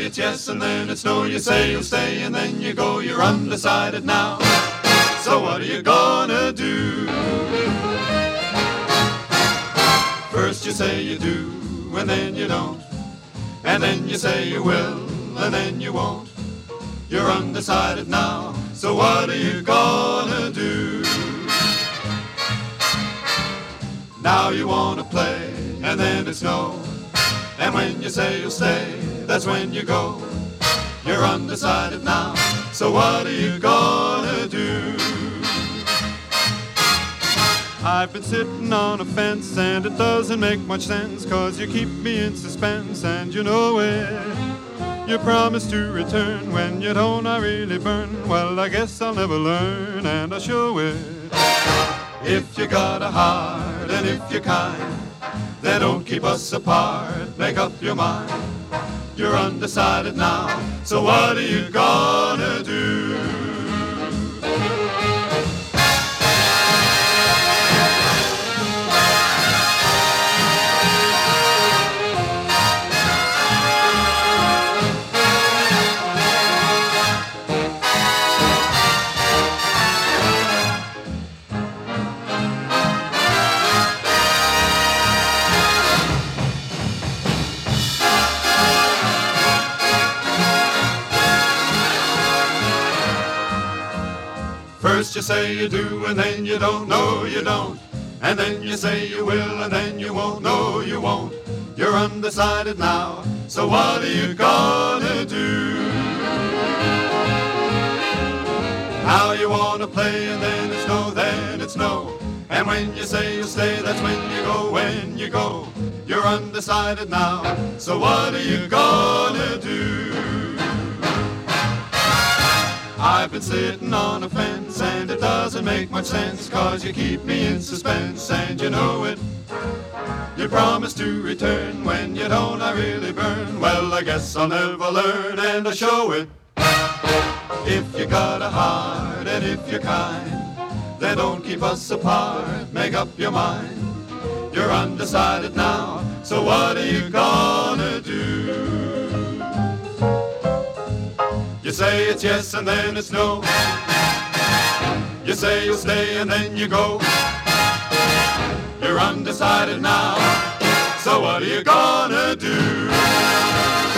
say it's yes and then it's no. You say you'll stay and then you go. You're undecided now. So what are you gonna do? First you say you do and then you don't. And then you say you will and then you won't. You're undecided now. So what are you gonna do? Now you wanna play and then it's no. And when you say you'll stay, that's when you go. You're undecided now, so what are you gonna do? I've been sitting on a fence and it doesn't make much sense, 'cause you keep me in suspense and you know it. You promise to return when you don't, I really burn. Well, I guess I'll never learn and I'll show it. If you got a heart and if you're kind, then don't keep us apart, make up your mind. You're undecided now, so what are you gonna do? First you say you do and then you don't, no you don't. And then you say you will and then you won't, no you won't. You're undecided now, so what are you gonna do? Now you wanna play and then it's no. And when you say you'll stay, that's when you go. You're undecided now, so what are you gonna do? I've been sitting on a fence and it doesn't make much sense, 'cause you keep me in suspense and you know it. You promise to return when you don't, I really burn. Well, I guess I'll never learn and I'll show it. If you got a heart and if you're kind, then don't keep us apart, make up your mind. You're undecided now, so what are you gonna do? You say it's yes and then it's no. You say you'll stay and then you go. You're undecided now, so what are you gonna do?